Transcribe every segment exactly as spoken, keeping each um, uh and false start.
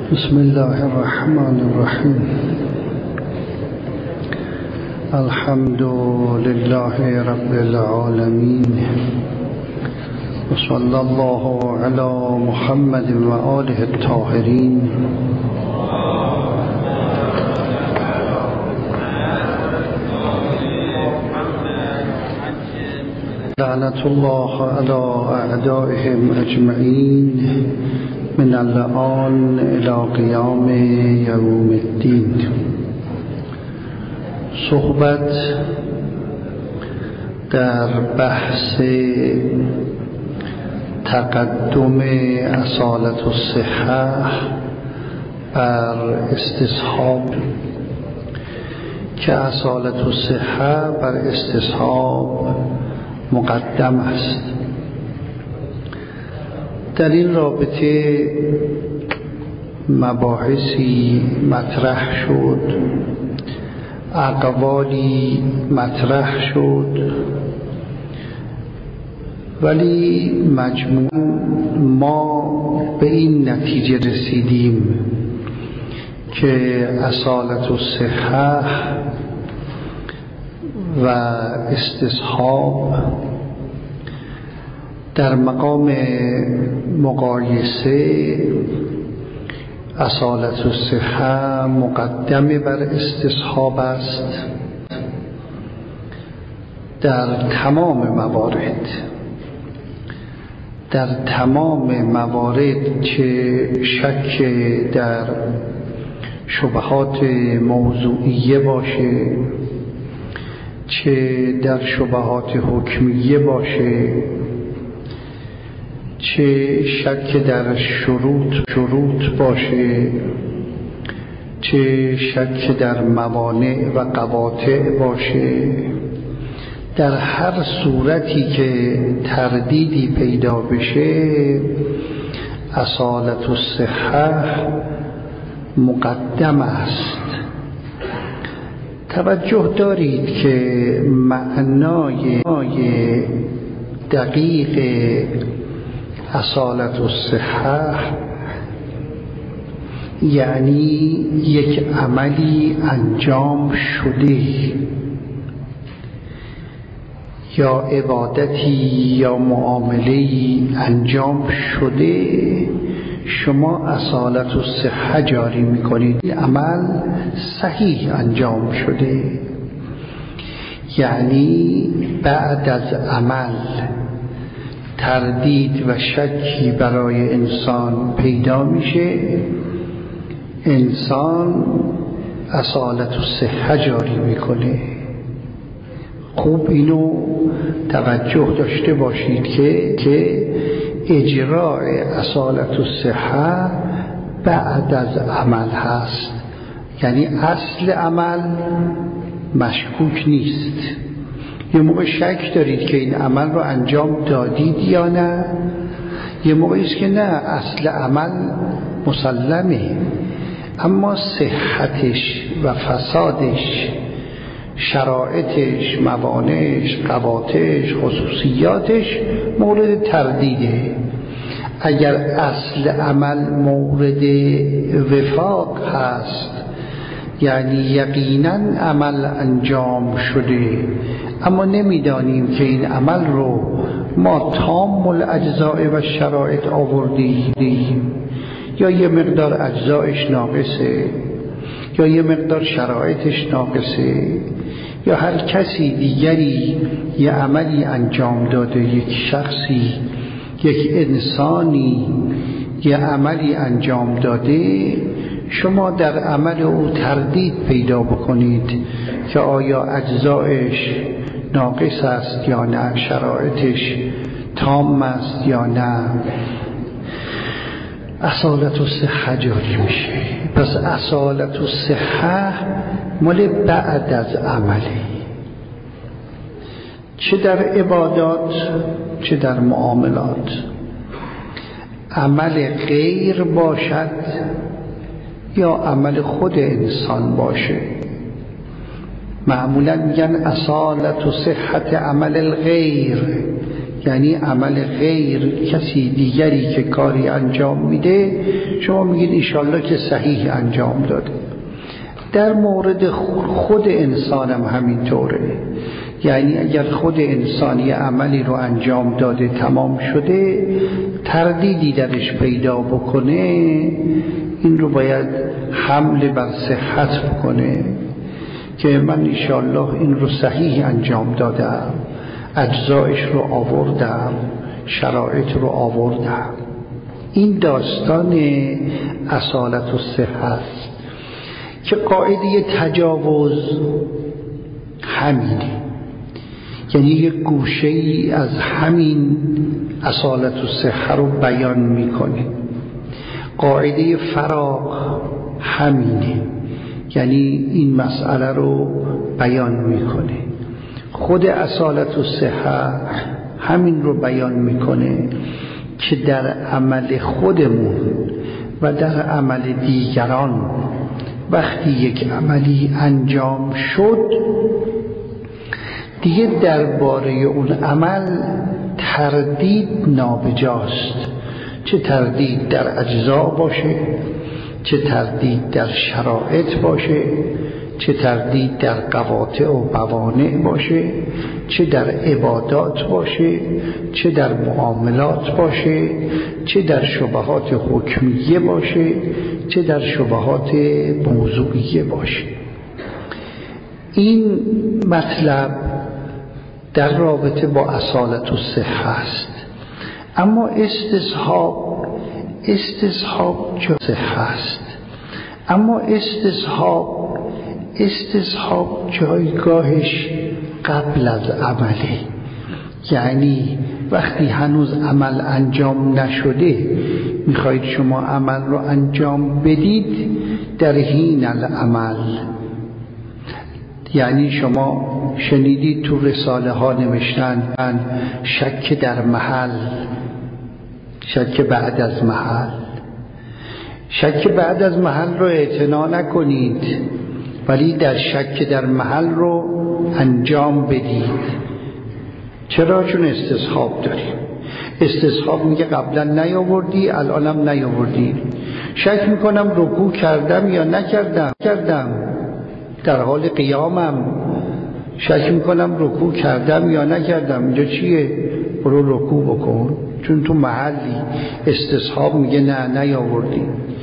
بسم الله الرحمن الرحیم. الحمد لله رب العالمین و صلی الله علی محمد و آله الطاهرین. لعنت الله علی اعدائهم اجمعین من الآن الى قیام یوم الدین. صحبت در بحث تقدم اصالت الصحة بر استصحاب، که اصالت الصحة بر استصحاب مقدم است. در این رابطه مباحثی مطرح شد، اقوالی مطرح شد، ولی مجموعاً ما به این نتیجه رسیدیم که اصالت الصحة و استصحاب در مقام مقایسه اصالت الصحة مقدم بر استصحاب است در تمام موارد. در تمام موارد، چه شک در شبهات موضوعیه باشه، چه در شبهات حکمیه باشه، چه شک در شروط شروط باشه، چه شک در موانع و قواطع باشه، در هر صورتی که تردیدی پیدا بشه اصالت الصحة مقدم است. توجه دارید که معنای دقیق اصالت الصحة یعنی یک عملی انجام شده، یا عبادتی یا معامله‌ای انجام شده، شما اصالت الصحة جاری میکنید. این عمل صحیح انجام شده، یعنی بعد از عمل تردید و شکی برای انسان پیدا میشه، انسان اصالت الصحة جاری میکنه. خوب اینو توجه داشته باشید که که اجراء اصالت الصحة بعد از عمل هست، یعنی اصل عمل مشکوک نیست. یه موقع شک دارید که این عمل رو انجام دادید یا نه، یه موقعی است که نه، اصل عمل مسلمه، اما صحتش و فسادش، شرایطش، موانعش، قواطعش، خصوصیاتش مورد تردیده. اگر اصل عمل مورد وفاق هست، یعنی یقیناً عمل انجام شده، اما نمیدانیم که این عمل رو ما تام الاجزاء و شرایط آوردیم، یا یه مقدار اجزایش ناقصه، یا یه مقدار شرایطش ناقصه، یا هر کسی دیگری یه عملی انجام داده، یک شخصی، یک انسانی یه عملی انجام داده، شما در عمل او تردید پیدا بکنید که آیا اجزایش ناقص است یا نه، شرایطش تام است یا نه، اصالت الصحة جاری میشه. پس اصالت الصحة مال بعد از عمله، چه در عبادات چه در معاملات. عمل غیر باشد یا عمل خود انسان باشه، معمولا میگن اصالت صحت عمل الغیر، یعنی عمل غیر کسی دیگری که کاری انجام میده شما میگید انشالله که صحیح انجام داده. در مورد خود انسان هم همینطوره، یعنی اگر خود انسانی عملی رو انجام داده تمام شده تردیدی درش پیدا بکنه این رو باید حمل بر صحت بکنه که من انشالله این رو صحیح انجام دادم، اجزایش رو آوردم، شرایط رو آوردم. این داستان اصالت و صحت که قاعده تجاوز همینه، یعنی یک گوشه ای از همین اصالت و صحت رو بیان میکنه. قاعده فراغ همینه، یعنی این مسئله رو بیان میکنه. خود اصالت و صحت همین رو بیان میکنه که در عمل خودمون و در عمل دیگران وقتی یک عملی انجام شد دیگه درباره اون عمل تردید نابجاست، چه تردید در اجزا باشه، چه تردید در شرایط باشه، چه تردید در قواطع و موانع باشه، چه در عبادات باشه، چه در معاملات باشه، چه در شبهات حکمیه باشه، چه در شبهات موضوعیه باشه. این مطلب در رابطه با اصالت و صحت است. اما استصحاب استصحاب جا صحت است، اما استصحاب استصحاب جایگاهش قبل از عمله، یعنی وقتی هنوز عمل انجام نشده میخواید شما عمل رو انجام بدید در حین العمل. یعنی شما شنیدید تو رساله ها نوشتن شک در محل، شک بعد از محل. شک بعد از محل رو اعتنا نکنید ولی در شک در محل رو انجام بدید. چرا؟ چون استصحاب داریم. استصحاب میگه قبلا نیاوردی الانم نیاوردی. شک میکنم رکوع کردم یا نکردم کردم در حال قیامم شک میکنم رکوع کردم یا نکردم. اینجا چیه؟ برو رکوع بکن، چون تو محلی. استصحاب میگه نه نیاوردی.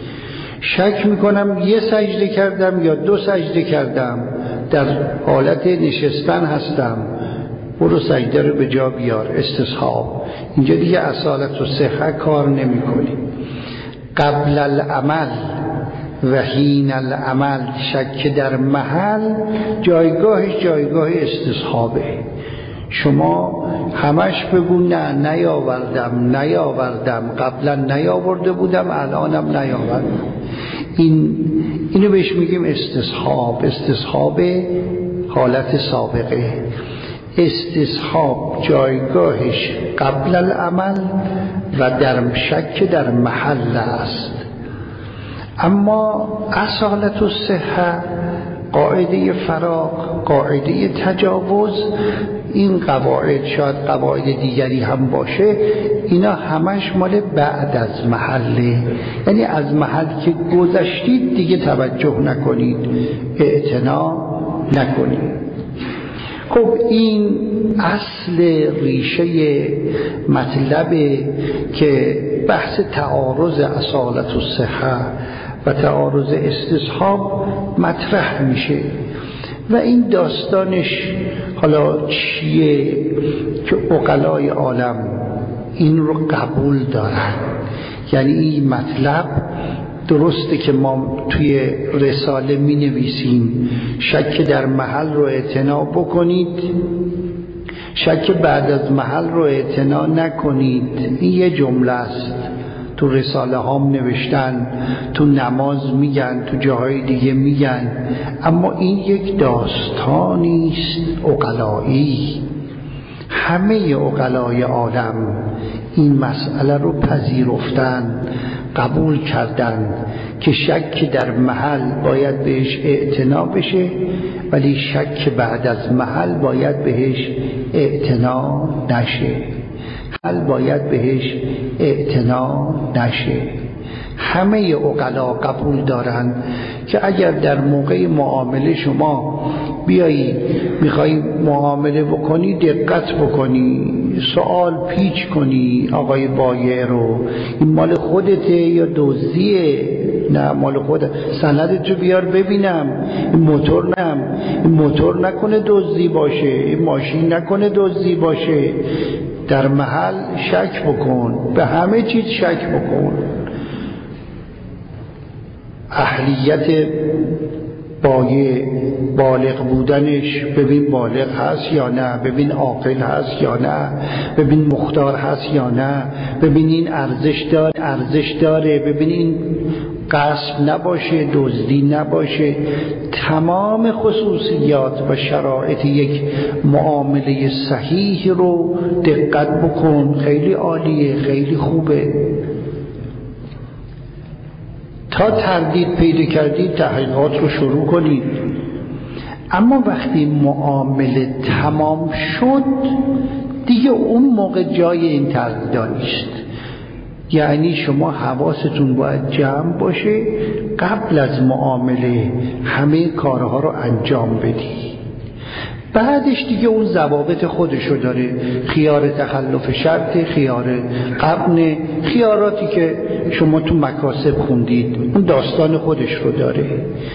شک میکنم یه سجده کردم یا دو سجده کردم، در حالت نشستن هستم، برو سجده رو به جا بیار. استصحاب. اینجا دیگه اصالت و صحت کار نمی کنی. قبل العمل و حین العمل شک در محل جایگاهش جایگاه استصحابه. شما همش بگو نه نیاوردم نیاوردم قبلا نیاورده بودم الانم نیاوردم. این اینو بهش میگیم استصحاب. استصحاب حالت سابقه. استصحاب جایگاهش قبل العمل و در شک در محل است. اما اصالت و صحت، قاعده فراغ، قاعده تجاوز، این قواعد شاید قواعد دیگری هم باشه، اینا همش مال بعد از محله. یعنی از محل که گذشتید دیگه توجه نکنید، اعتنا نکنید. خب این اصل ریشه مطلبه که بحث تعارض اصالت و صحت و تعارض استصحاب مطرح میشه و این داستانش حالا چیه که عقلای عالم این رو قبول دارن. یعنی این مطلب درسته که ما توی رساله می نویسیم شک در محل رو اعتنا بکنید، شک بعد از محل رو اعتنا نکنید. این یه جمله است، تو رساله هام نوشتن، تو نماز میگن، تو جاهای دیگه میگن، اما این یک داستانی است عقلایی. همه عقلای عالم این مسئله رو پذیرفتن، قبول کردن که شک در محل باید بهش اعتنا بشه ولی شک بعد از محل باید بهش اعتنا نشه. حل باید بهش اعتنا نشه. همه عقلا قبول دارن که اگر در موقع معامله شما بیایی میخوای معامله بکنی دقت بکنی، سوال پیچ کنی آقای بایع رو این مال خودته یا دزدیه؟ نه مال خودت. سندتو بیار ببینم. این موتور نم این موتور نکنه دزدی باشه، این ماشین نکنه دزدی باشه. در محل شک بکن، به همه چیز شک بکن. اهلیت بایع، بالغ بودنش ببین بالغ هست یا نه، ببین عاقل هست یا نه، ببین مختار هست یا نه، ببین این ارزش داره ارزش داره ببین این غصب نباشه، دزدی نباشه. تمام خصوصیات و شرایط یک معامله صحیح رو دقت بکن. خیلی عالیه، خیلی خوبه. تا تردید پیدا کردید تحقیقات رو شروع کنید. اما وقتی معامله تمام شد دیگه اون موقع جای این تردیدها نیست. یعنی شما حواستون باید جمع باشه، قبل از معامله همه کارها رو انجام بدی. بعدش دیگه اون ضوابط خودشو داره، خیار تخلف شرط، خیار قبن، خیاراتی که شما تو مکاسب خوندید اون داستان خودش رو داره.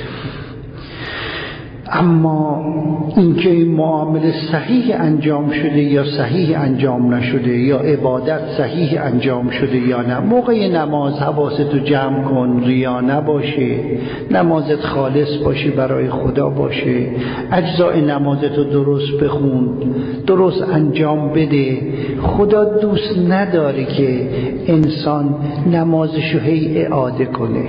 اما اینکه این معامله صحیح انجام شده یا صحیح انجام نشده، یا عبادت صحیح انجام شده یا نه، موقع نماز حواستو جمع کن، ریا نباشه، نمازت خالص باشه، برای خدا باشه، اجزای نمازتو درست بخون، درست انجام بده. خدا دوست نداره که انسان نمازشو هی اعاده کنه.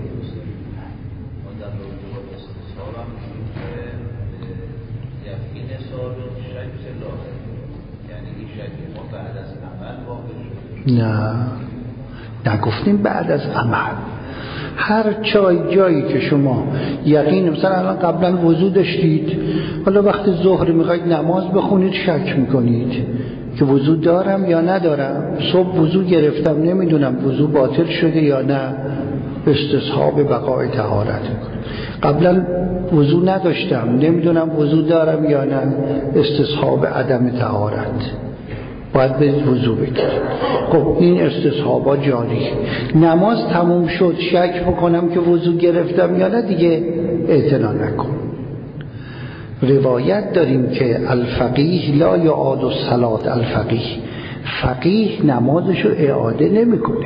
نه نگفتیم بعد از عمل. هر جای جایی که شما یقین، مثلا الان قبلا وضو داشتید، حالا وقت ظهر میخواید نماز بخونید شک میکنید که وضو دارم یا ندارم، صبح وضو گرفتم نمیدونم وضو باطل شده یا نه، استصحاب بقای طهارت. قبلا وضو نداشتم نمیدونم وضو دارم یا نه، استصحاب عدم طهارت، باید به وضو بگیرید. خب این استصحابا جاری. نماز تموم شد شک بکنم که وضو گرفتم یا نه، دیگه اعتنا نکن. روایت داریم که الفقیه لا یعاد الصلاة، الفقیه فقیه نمازشو اعاده نمیکنه.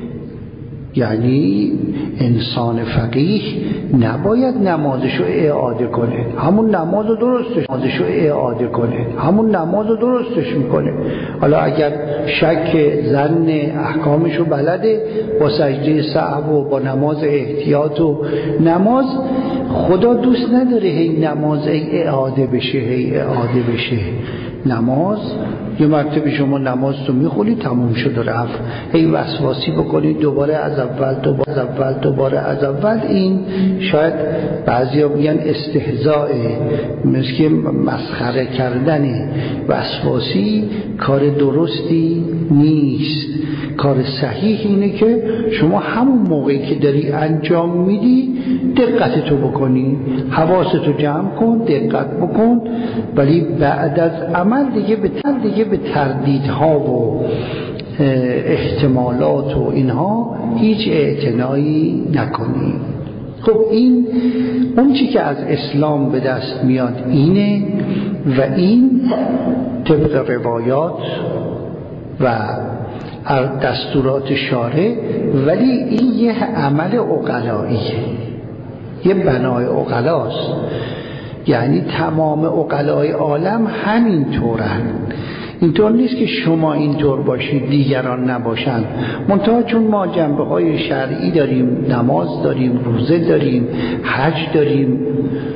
یعنی انسان فقیه نباید نمازشو اعاده کنه، همون نماز رو درستش نمازشو اعاده کنه همون نماز رو درستش میکنه. حالا اگر شک زن احکامشو بلده، با سجده سهو و با نماز احتیاط و نماز، خدا دوست نداره هی نماز ای اعاده بشه هی اعاده بشه. نماز یه مرتبه شما نماز تو میخونی تموم شد و رفت، هی وسواسی بکنید دوباره از اول دوباره از اول دوباره از اول. این شاید بعضیا میگن استهزاء، مثل که مسخره کردن. وسواسی کار درستی نیست. کار صحیح اینه که شما همون موقعی که داری انجام میدی دقتتو بکنی، حواستو جمع کن، دقت بکن، ولی بعد از عمل دیگه به تر دیگه به تردیدها و احتمالات و اینها هیچ اعتنایی نکنی. خب این اون چی که از اسلام به دست میاد اینه، و این طبق روایات و دستورات شارع، ولی این یه عمل عقلاییه، یه بنای عقلاست. یعنی تمام عقلای عالم همین طورن. اینطور نیست که شما اینطور باشید دیگران نباشند. منتها چون ما جنبه های شرعی داریم، نماز داریم، روزه داریم، حج داریم،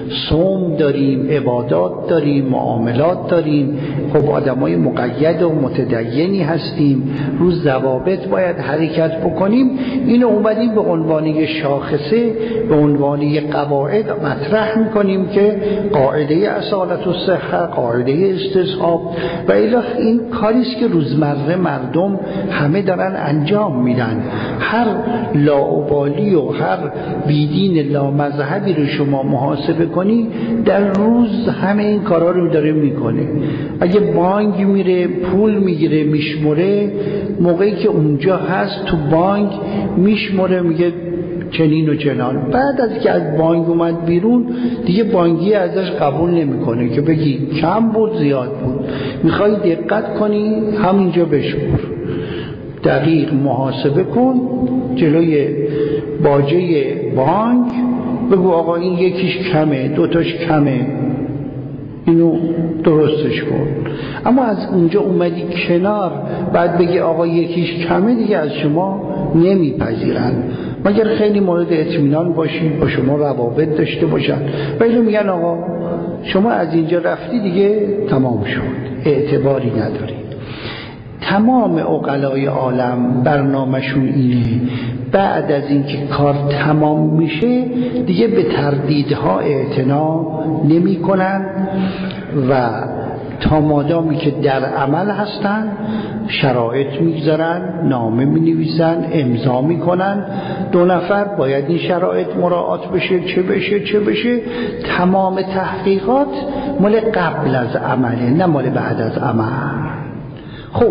صوم داریم، عبادات داریم، معاملات داریم. خب آدمای مقید و متدینی هستیم، روز ضوابط باید حرکت بکنیم. اینو اومدیم به عنوان شاخصه، به عنوان قواعد مطرح میکنیم که قاعده اصالت الصحه، قاعده استصحاب و الی این کاری است که روزمره مردم همه دارن انجام میدن. هر لاابالی و هر بیدین لامذهبی رو شما محاسبه کنی در روز همه این کارا رو داره میکنه. اگه بانک میره پول میگیره میشمره، موقعی که اونجا هست تو بانک میشمره میگه چنین و چنان. بعد از که از بانک اومد بیرون دیگه بانکی ازش قبول نمیکنه که بگی کم بود زیاد بود. میخوای دقت کنی همینجا بشمر، دقیق محاسبه کن جلوی باجه بانک، بگو آقا این یکیش کمه، دوتاش کمه، اینو درستش کن. اما از اونجا اومدی کنار بعد بگی آقا یکیش کمه، دیگه از شما نمیپذیرن مگر خیلی مورد اطمینان باشید، با شما روابط داشته باشن. ولی میگن آقا شما از اینجا رفتی دیگه تمام شد، اعتباری ندارید. تمام عقلای عالم برنامه‌شون اینه بعد از اینکه کار تمام میشه دیگه به تردیدها اعتنا نمی کنن و تا مادامی که در عمل هستن شرایط میگذارن، نامه می نویسن، امضا می کنن. دو نفر باید این شرایط مراعات بشه، چه بشه چه بشه. تمام تحقیقات مال قبل از عمله، نه مال بعد از عمل. خب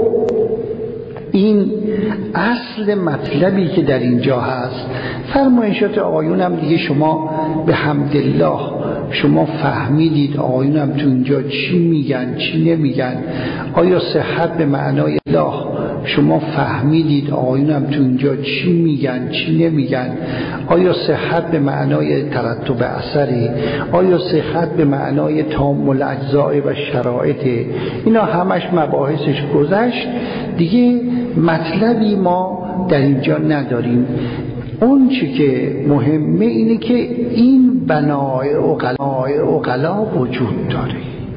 این اصل مطلبی که در اینجا هست. فرمایشات آقایونم دیگه شما به حمدالله شما فهمیدید آقایونم تو اینجا چی میگن چی نمیگن. آیا صحت به معنای الله شما فهمیدید آقایونم تو اینجا چی میگن چی نمیگن. آیا صحت به معنای ترتب اثری، آیا صحت به معنای تام الاجزاء و شرایط. اینا همش مباحثش گذشت دیگه، مطلبی ما در اینجا نداریم. اون چی که مهمه اینه که این بنای عقلا وجود داره.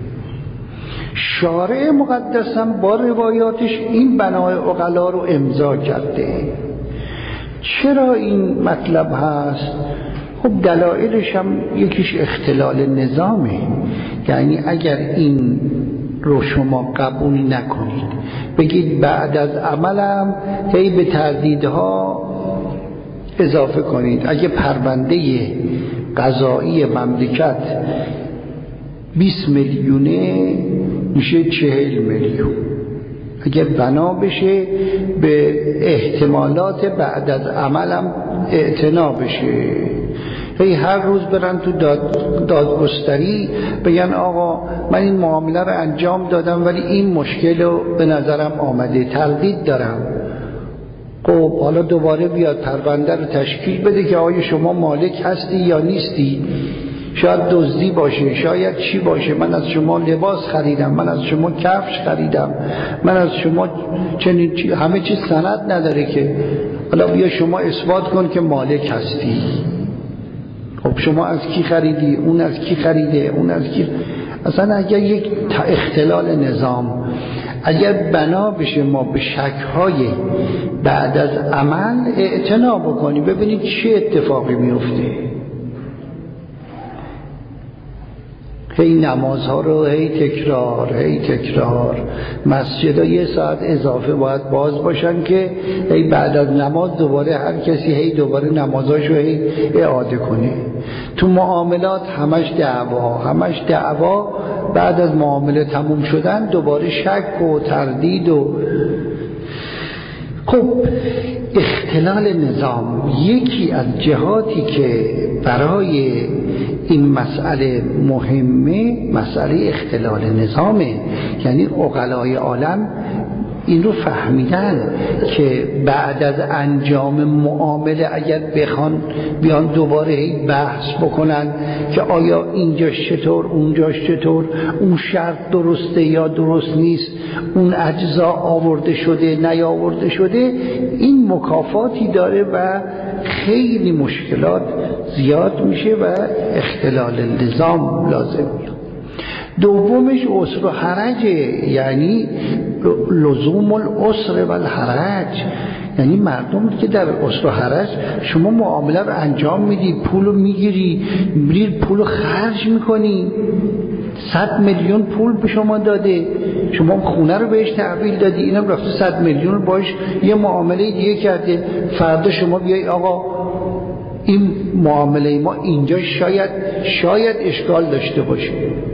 شارع مقدسم با روایاتش این بنای عقلا رو امضا کرده. چرا این مطلب هست؟ خب دلایلش هم یکیش اختلال نظامه. یعنی اگر این رو شما قبول نکنید بگید بعد از عملم هی به تردیدها اضافه کنید. اگه پرونده قضایی مملکت بیست میلیونه میشه چهل میلیون. اگه بنا بشه به احتمالات بعد از عملم اعتنا بشه. هی هر روز برن تو داد دادگستری بگن آقا من این معامله رو انجام دادم ولی این مشکل رو به نظرم آمده، تردید دارم. خب حالا دوباره بیاد پرونده رو تشکیل بده که آیا شما مالک هستی یا نیستی. شاید دزدی باشه، شاید چی باشه. من از شما لباس خریدم، من از شما کفش خریدم، من از شما چنین چی... همه چیز سند نداره که حالا بیا شما اثبات کن که مالک هستی. خب شما از کی خریدی؟ اون از کی خریده؟ اون از کی؟ اصلا اگر یک اختلال نظام، اگر بنا بشه ما به شک‌های بعد از عمل اعتنا بکنیم ببینید چه اتفاقی میفته. هی نمازها رو هی تکرار هی تکرار. مسجدها یه ساعت اضافه باید باز باشن که هی بعد از نماز دوباره هر کسی هی دوباره نمازاشو هی اعاده کنه. تو معاملات همش دعوا همش دعوا. بعد از معامله تموم شدن دوباره شک و تردید و خب اختلال نظام یکی از جهاتی که برای این مسئله مهمه مسئله اختلال نظامه. یعنی عقلای عالم این رو فهمیدن که بعد از انجام معامله اگر بخوان بیان دوباره بحث بکنن که آیا اینجاش چطور اونجاش چطور، اون شرط درسته یا درست نیست، اون اجزا آورده شده نیاورده شده، این مکافاتی داره و خیلی مشکلات زیاد میشه و اختلال نظام لازم میاد. دومش عسر و حرجه، یعنی لزوم العسر و الحرج، یعنی مردم که در عسر و حرج شما معامله رو انجام میدی، پول رو میگیری، میری پول رو خرج میکنی، صد میلیون پول به شما داده، شما خونه رو بهش تحویل دادی، اینم رفته صد میلیون رو باش یه معامله دیگه کرده، فردا شما بیای آقا این معامله ما اینجا شاید شاید اشکال داشته باشه،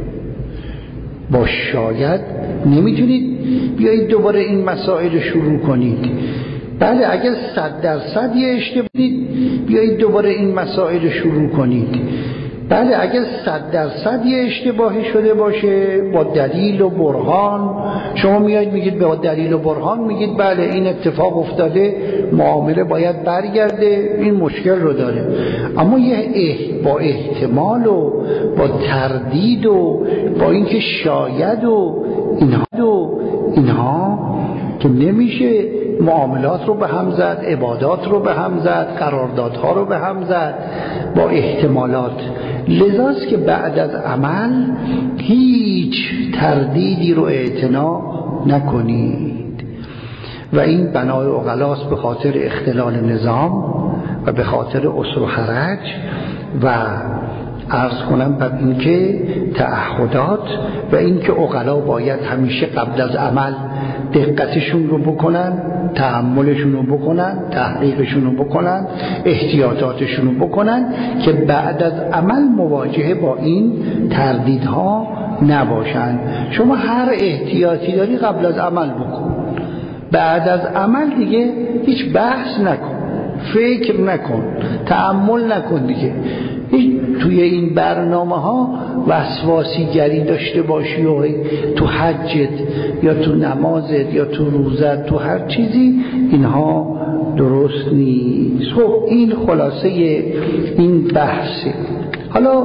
با شاید نمیتونید بیایید دوباره این مسائل رو شروع کنید. بله اگر صد درصد یه اشتباهی بیایید دوباره این مسائل رو شروع کنید. بله اگر صد درصد یه اشتباهی شده باشه با دلیل و برهان، شما میایید میگید با دلیل و برهان میگید بله این اتفاق افتاده، معامله باید برگرده، این مشکل رو داره. اما یه اه با احتمال و با تردید و با اینکه شاید و اینها و اینها که نمیشه معاملات رو به هم زد، عبادات رو به هم زد، قراردادها رو به هم زد با احتمالات. لذاست که بعد از عمل هیچ تردیدی رو اعتنا نکنید و این بنای عقلاست به خاطر اختلال نظام و به خاطر عسر و حرج و عرض کنم بر اینکه تعهدات و اینکه عقلا باید همیشه قبل از عمل دقتشون رو بکنن، تحملشون رو بکنن، تحقیقشون رو بکنن، احتیاطاتشون رو بکنن که بعد از عمل مواجهه با این تردیدها نباشن. شما هر احتیاطی داری قبل از عمل بکن، بعد از عمل دیگه هیچ بحث نکن، فکر نکن، تأمل نکن دیگه. توی این برنامه ها وسواسی گری داشته باشی و تو حجت یا تو نمازت یا تو روزت تو هر چیزی، اینها درست نیست. خب این خلاصه این بحثه. حالا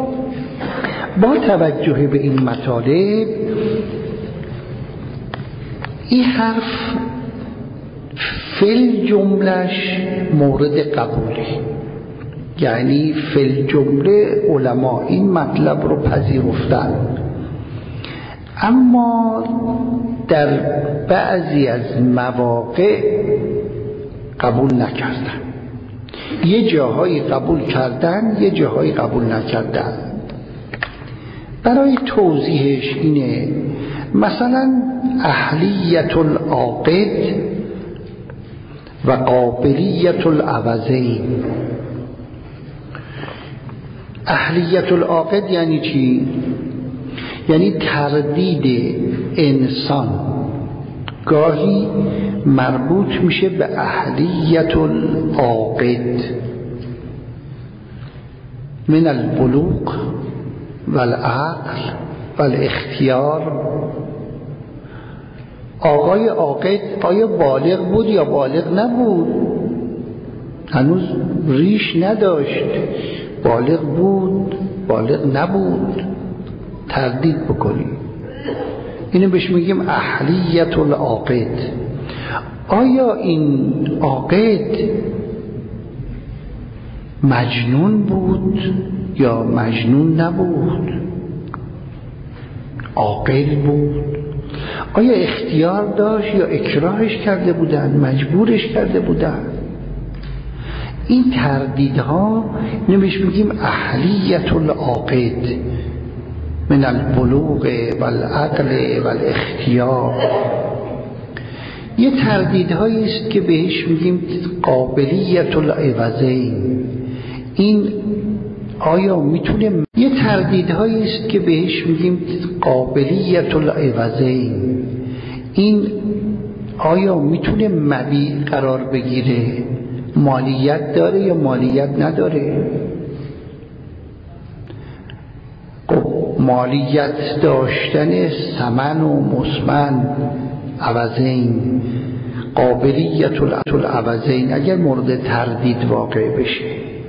با توجه به این مطالب این حرف فل جملش مورد قبوله، یعنی فل جمله علما این مطلب رو پذیرفتن، اما در بعضی از مواقع قبول نکردن. یه جاهایی قبول کردن، یه جاهایی قبول نکردن. برای توضیحش اینه، مثلا اهلیت العاقد و قابلیت العوضین. اهلیت العاقد یعنی چی؟ یعنی تردید انسان گاهی مربوط میشه به اهلیت العاقد من البلوغ والعقل والاختیار. آقای عاقد آیا بالغ بود یا بالغ نبود؟ هنوز ریش نداشت، بالغ بود بالغ نبود، تردید بکنی. اینو بهش میگیم اهلیت العاقد. آیا این عاقد مجنون بود یا مجنون نبود؟ عاقل بود. آیا اختیار داشت یا اکراهش کرده بودن، مجبورش کرده بودن؟ این تردیدها نمیش میگیم اهلیت العاقد من البلوغ والعقل والاختیار. یه تردیدهایی است که بهش میگیم قابلیت العوضین. این آیا میتونه یه تردیدهایی است که بهش میگیم قابلیت العوضین. این آیا میتونه مبیع قرار بگیره، مالیت داره یا مالیت نداره؟ مالیت داشتن ثمن و مسمن عوضین، قابلیت العوضین اگر مورد تردید واقع بشه.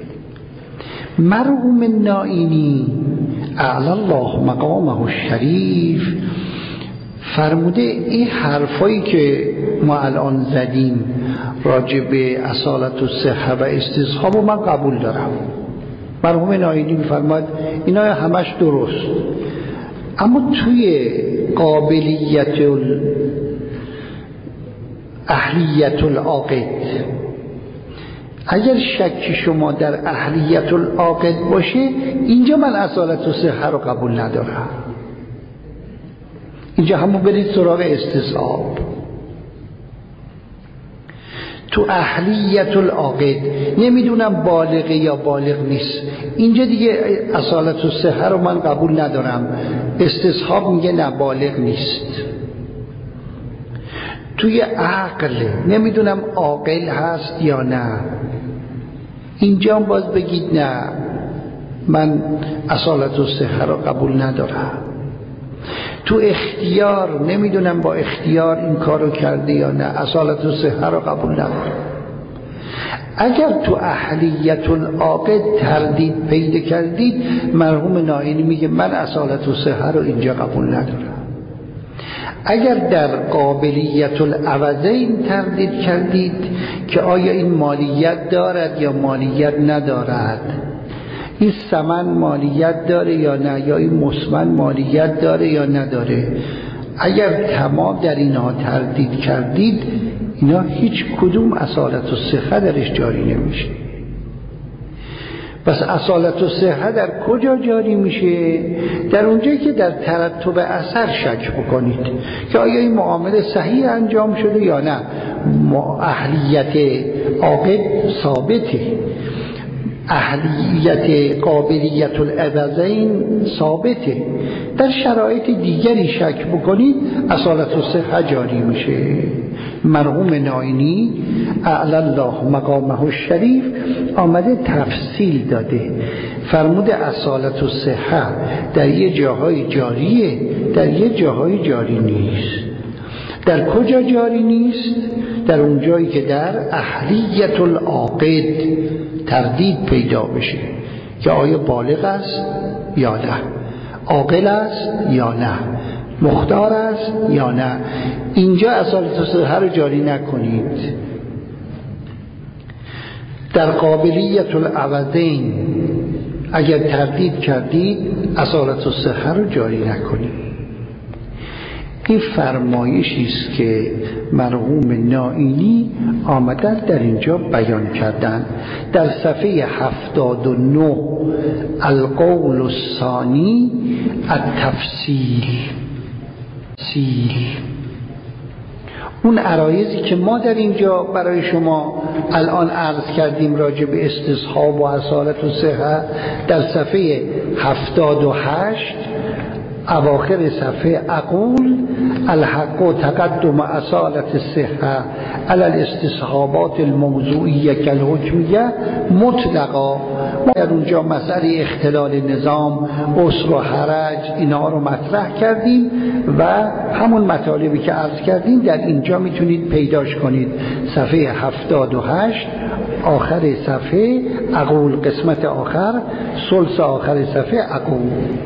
مرحوم نائینی اعلی الله مقامه الشریف فرموده این حرفایی که ما الان زدیم راجع به اصالت الصحه و استصحاب و من قبول دارم. مرحوم ناینی می‌فرماد اینا همش درست، اما توی قابلیت ال... اهلیت العاقد اگر شک شما در اهلیت العاقد باشه، اینجا من اصالت الصحه رو قبول ندارم. اینجا همون برید سراغ استصحاب. تو اهلیت العاقد نمیدونم بالغه یا بالغ نیست، اینجا دیگه اصالت الصحه رو من قبول ندارم. استصحاب میگه نه بالغ نیست. توی عقل نمیدونم عاقل هست یا نه، اینجا باز بگید نه من اصالت الصحه رو قبول ندارم. تو اختیار نمیدونم با اختیار این کارو کرده یا نه، اصالت الصحه رو قبول ندارم. اگر تو اهلیت العاقد تردید پیدا کردید، مرحوم ناینی میگه من اصالت الصحه رو اینجا قبول ندارم. اگر در قابلیت العوضین تردید کردید که آیا این مالیت دارد یا مالیت ندارد، این ثمن مالیت داره یا نه، یا این مسمن مالیت داره یا نداره، اگر تمام در اینها تردید کردید، اینا هیچ کدوم اصالت الصحه درش جاری نمیشه. پس اصالت الصحه در کجا جاری میشه؟ در اونجایی که در ترتب اثر شک بکنید که آیا این معامله صحیح انجام شده یا نه. اهلیت عاقد ثابته، اهلیت قابلیت العوضین ثابته. در شرایط دیگری شک بکنید اصالت الصحه جاری میشه. مرحوم ناینی اعلی الله مقامه الشریف آمده تفصیل داده، فرموده اصالت الصحه در یه جاهای جاریه، در یه جاهای جاری نیست. در کجا جاری نیست؟ در اون جایی که در اهلیت العاقد تردید پیدا بشه که آیا بالغ است یا نه، عاقل است یا نه، مختار است یا نه. اینجا اصالت الصحه رو جاری نکنید. در قابلیت العوضین اگر تردید کردید اصالت الصحه رو جاری نکنید. این فرمایشی است که مرحوم ناینی آمدن در اینجا بیان کردن. در صفحه هفتاد و نه القول الثانی التفصیل، سیل. اون عرایضی که ما در اینجا برای شما الان عرض کردیم راجع به استصحاب و اصالت الصحه، در صفحه هفتاد و هشت اواخر صفحه اقول الحق و تقدم اصالت الصحه علی الاستصحابات الموضوعیه کالحکمیه مطلقا. ما در اونجا مسئله اختلال نظام، عسر و حرج اینا رو مطرح کردیم و همون مطالبی که عرض کردیم در اینجا میتونید پیداش کنید. صفحه هفتاد و هشت آخر صفحه اقول، قسمت آخر ثلث آخر صفحه اقول.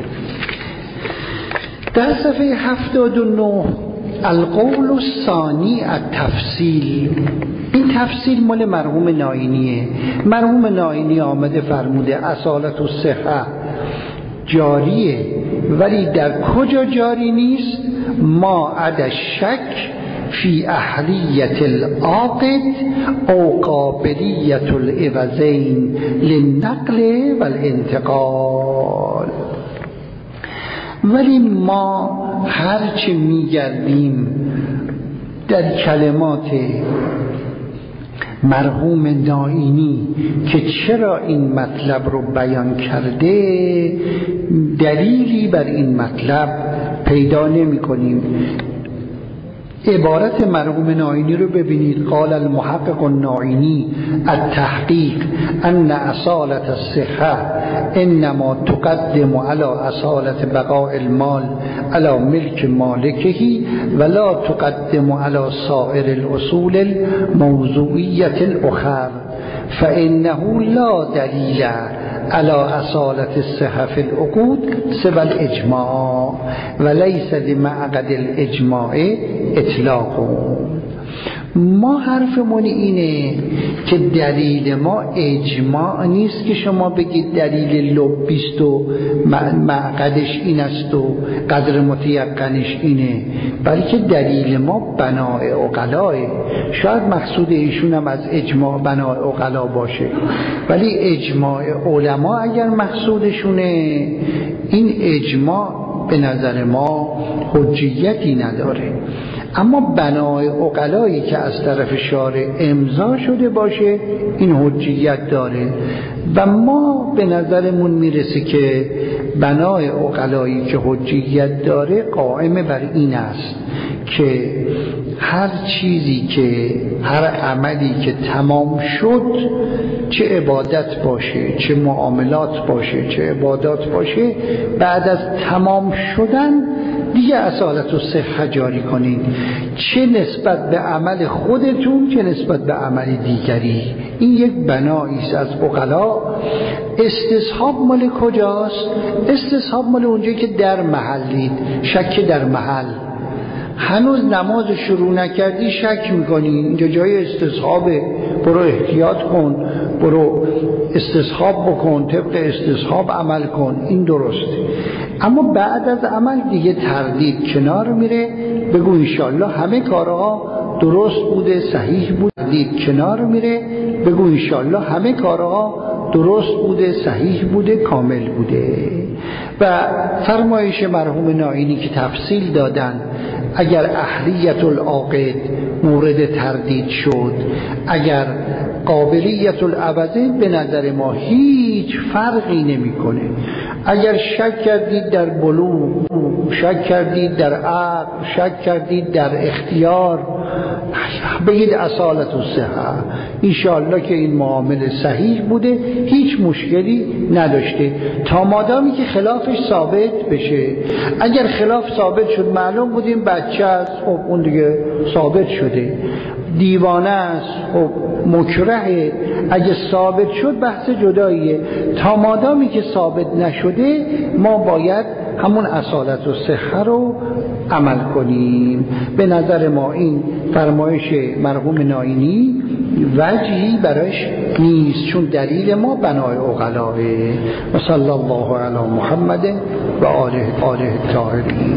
در صفحه هفتاد و نه القول الثانی التفصیل. این تفصیل مال مرحوم ناینیه. مرحوم ناینی آمده فرموده اصالت الصحه جاریه، ولی در کجا جاری نیست؟ ما عدا شک فی اهلیت العاقد او قابلیت العوضین للنقل والانتقال. ولی ما هرچه میگردیم در کلمات مرحوم ناینی که چرا این مطلب رو بیان کرده، دلیلی بر این مطلب پیدا نمی کنیم. عبارت مرحوم ناینی رو ببینید. قال المحقق الناینی التحقیق ان اصالت الصحه انما تقدم على اصالت بقاء المال على ملک مالکه ولا تقدم على سائر الاصول الموضوعیه الاخر فانه لا دلیل على اصالت الصحه في العقود سوى الاجماع وليس لمعقد الاجماع اطلاق. ما حرفمون اینه که دلیل ما اجماع نیست که شما بگید دلیل لبیست و معقدش این است و قدر متیقنش اینه، بلکه دلیل ما بناء عقلاه. شاید مقصود ایشون هم از اجماع بناء عقلا باشه، ولی اجماع علما اگر مقصودشونه، این اجماع به نظر ما حجیتی نداره. اما بنای عقلایی که از طرف شارع امضا شده باشه این حجیت داره و ما به نظرمون میرسه که بنای عقلایی که حجیت داره قائم بر این است که هر چیزی که هر عملی که تمام شد، چه عبادت باشه چه معاملات باشه چه عبادات باشه، بعد از تمام شدن دیگه اصالت و صحه جاری کنین، چه نسبت به عمل خودتون چه نسبت به عمل دیگری. این یک بناییست از عقلا. استصحاب مال کجاست؟ استصحاب مال اونجایی که در محلید، شک در محل، هنوز نماز شروع نکردی شک میکنی اینجا جای استصحابه، برو احتیاط کن، برو استصحاب بکن، طبق استصحاب عمل کن، این درسته. اما بعد از عمل دیگه تردید کنار میره، بگو انشالله همه کارها درست بوده صحیح بود. تردید کنار میره، بگو انشالله همه کارها درست بوده صحیح بوده کامل بوده. و فرمایش مرحوم ناینی که تفصیل دادن، اگر اهلیت العاقد مورد تردید شد، اگر قابلیت العوضه، به نظر ما هیچ فرقی نمیکنه. اگر شک کردید در بلوغ، شک کردید در عقل، شک کردید در اختیار، بگید اصالت و صحه، انشاءالله که این معامله صحیح بوده، هیچ مشکلی نداشته، تا مادامی که خلافش ثابت بشه. اگر خلاف ثابت شد، معلوم بود این بچه است، خب اون دیگه ثابت شده، دیوانه است، خب مکرهه، اگه ثابت شد بحث جداییه. تا مادامی که ثابت نشده ما باید همون اصالت و صحه رو عمل کنیم. به نظر ما این فرمایش مرحوم ناینی وجهی براش نیست، چون دلیل ما بنای عقلاه. و صلی الله علی محمد و آله آله الطاهرین.